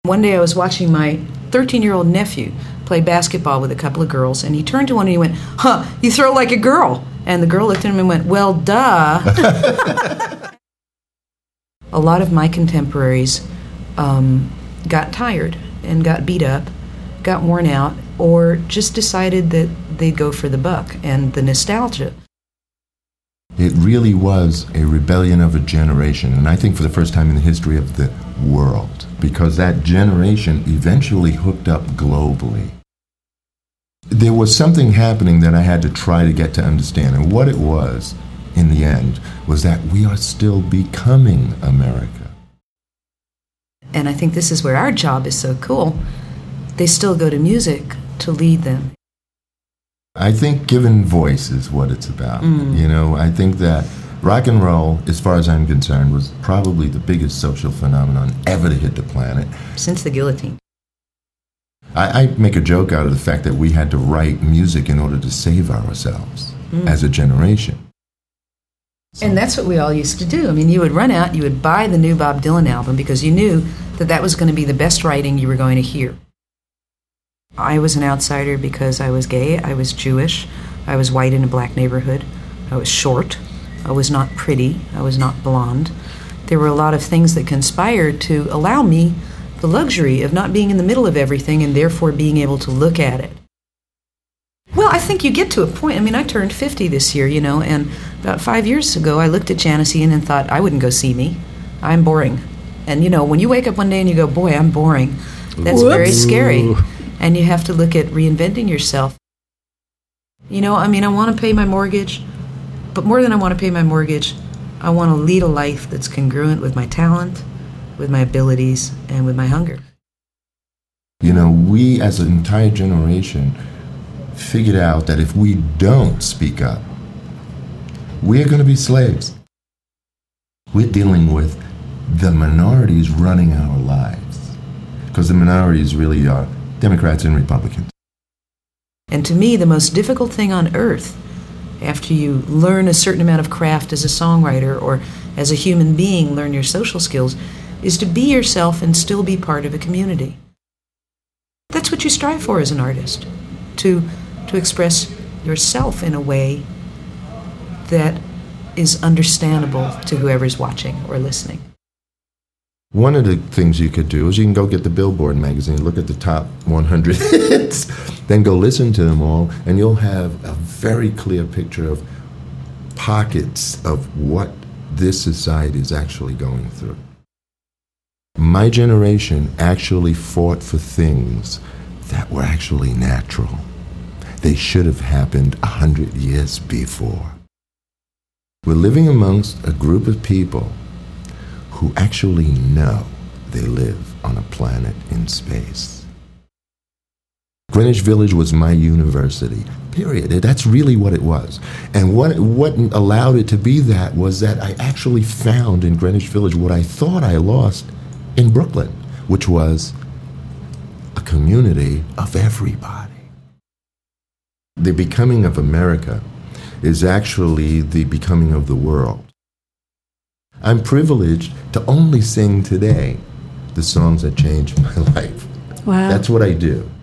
One day I was watching my 13-year-old nephew play basketball with a couple of girls, and he turned to one and he went, "Huh, you throw like a girl." And the girl looked at him and went, "Well, duh." A lot of my contemporaries got tired and got beat up, got worn out, or just decided that they'd go for the buck and the nostalgia. It really was a rebellion of a generation, and I think for the first time in the history of the world, because that generation eventually hooked up globally. There was something happening that I had to try to get to understand, and what it was, in the end, was that we are still becoming America. And I think this is where our job is so cool. They still go to music to lead them. I think giving voice is what it's about. You know, I think that rock and roll, as far as I'm concerned, was probably the biggest social phenomenon ever to hit the planet. Since the guillotine. I make a joke out of the fact that we had to write music in order to save ourselves as a generation. And that's what we all used to do. I mean, you would run out, you would buy the new Bob Dylan album because you knew that that was going to be the best writing you were going to hear. I was an outsider because I was gay, I was Jewish, I was white in a black neighborhood, I was short, I was not pretty, I was not blonde. There were a lot of things that conspired to allow me the luxury of not being in the middle of everything and therefore being able to look at it. Well, I think you get to a point. I mean, I turned 50 this year, you know, and about 5 years ago I looked at Janis Ian and thought, I wouldn't go see me. I'm boring. And, you know, when you wake up one day and you go, boy, I'm boring, that's very scary. And you have to look at reinventing yourself. You know, I mean, I want to pay my mortgage, but more than I want to pay my mortgage, I want to lead a life that's congruent with my talent, with my abilities, and with my hunger. You know, we as an entire generation figured out that if we don't speak up, we're going to be slaves. We're dealing with the minorities running our lives, because the minorities really are Democrats and Republicans. And to me, the most difficult thing on earth, after you learn a certain amount of craft as a songwriter or as a human being, learn your social skills, is to be yourself and still be part of a community. That's what you strive for as an artist, to express yourself in a way that is understandable to whoever's watching or listening. One of the things you could do is you can go get the Billboard magazine, look at the top 100 hits, then go listen to them all, and you'll have a very clear picture of pockets of what this society is actually going through. My generation actually fought for things that were actually natural. They should have happened 100 years before. We're living amongst a group of people who actually know they live on a planet in space. Greenwich Village was my university, period. That's really what it was. And what allowed it to be that was that I actually found in Greenwich Village what I thought I lost in Brooklyn, which was a community of everybody. The becoming of America is actually the becoming of the world. I'm privileged to only sing today the songs that changed my life. Wow. That's what I do.